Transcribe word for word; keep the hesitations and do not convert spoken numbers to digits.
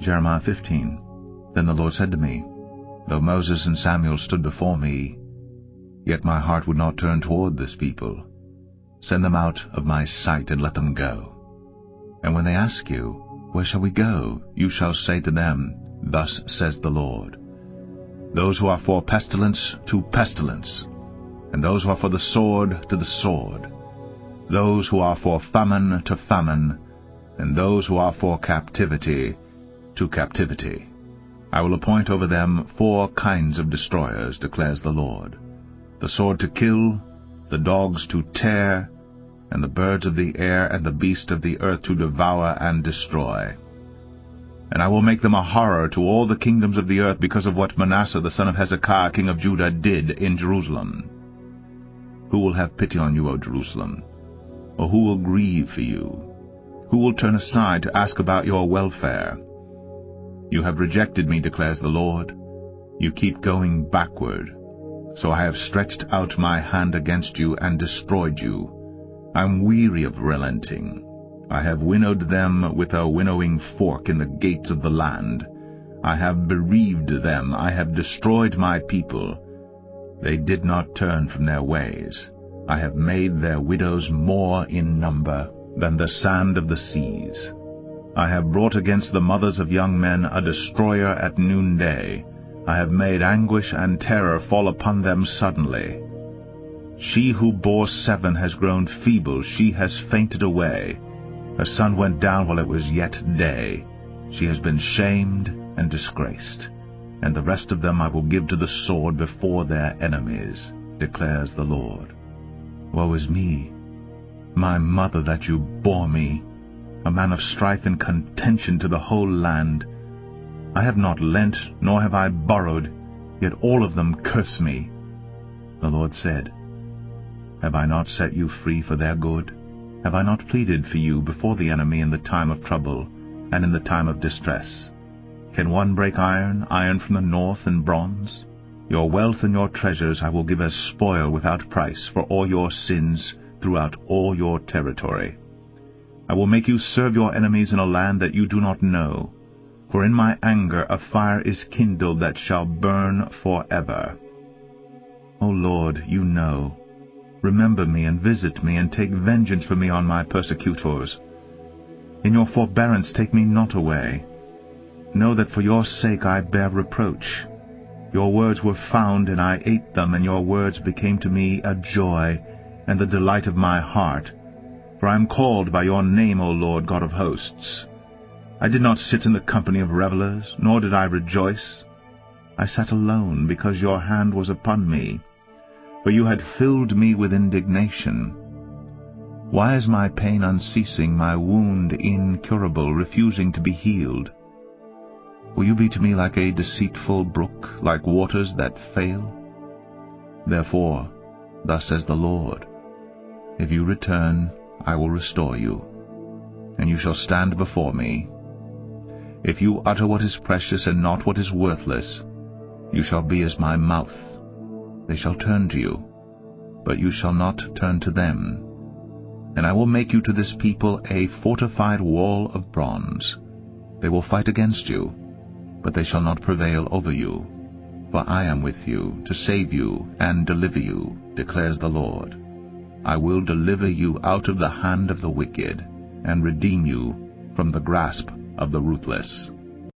Jeremiah fifteen. Then the Lord said to me, Though Moses and Samuel stood before me, yet my heart would not turn toward this people. Send them out of my sight, and let them go. And when they ask you, Where shall we go? You shall say to them, Thus says the Lord. Those who are for pestilence, to pestilence, and those who are for the sword, to the sword. Those who are for famine, to famine, and those who are for captivity, to captivity. I will appoint over them four kinds of destroyers, declares the Lord. The sword to kill, the dogs to tear, and the birds of the air and the beasts of the earth to devour and destroy. And I will make them a horror to all the kingdoms of the earth because of what Manasseh the son of Hezekiah king of Judah did in Jerusalem. Who will have pity on you, O Jerusalem? Or who will grieve for you? Who will turn aside to ask about your welfare? You have rejected me, declares the Lord. You keep going backward. So I have stretched out my hand against you and destroyed you. I am weary of relenting. I have winnowed them with a winnowing fork in the gates of the land. I have bereaved them. I have destroyed my people. They did not turn from their ways. I have made their widows more in number than the sand of the seas. I have brought against the mothers of young men a destroyer at noonday. I have made anguish and terror fall upon them suddenly. She who bore seven has grown feeble. She has fainted away. Her son went down while it was yet day. She has been shamed and disgraced, and the rest of them I will give to the sword before their enemies, declares the Lord. Woe is me, my mother, that you bore me, a man of strife and contention to the whole land. I have not lent, nor have I borrowed, yet all of them curse me. The Lord said, Have I not set you free for their good? Have I not pleaded for you before the enemy in the time of trouble and in the time of distress? Can one break iron, iron from the north, and bronze? Your wealth and your treasures I will give as spoil without price for all your sins throughout all your territory. I will make you serve your enemies in a land that you do not know, for in my anger a fire is kindled that shall burn forever. O Lord, you know. Remember me and visit me, and take vengeance for me on my persecutors. In your forbearance take me not away. Know that for your sake I bear reproach. Your words were found, and I ate them, and your words became to me a joy, and the delight of my heart. For I am called by your name, O Lord God of hosts. I did not sit in the company of revelers, nor did I rejoice. I sat alone, because your hand was upon me. For you had filled me with indignation. Why is my pain unceasing, my wound incurable, refusing to be healed? Will you be to me like a deceitful brook, like waters that fail? Therefore, thus says the Lord, If you return, I will restore you, and you shall stand before me. If you utter what is precious and not what is worthless, you shall be as my mouth. They shall turn to you, but you shall not turn to them. And I will make you to this people a fortified wall of bronze. They will fight against you, but they shall not prevail over you. For I am with you to save you and deliver you, declares the Lord. I will deliver you out of the hand of the wicked, and redeem you from the grasp of the ruthless.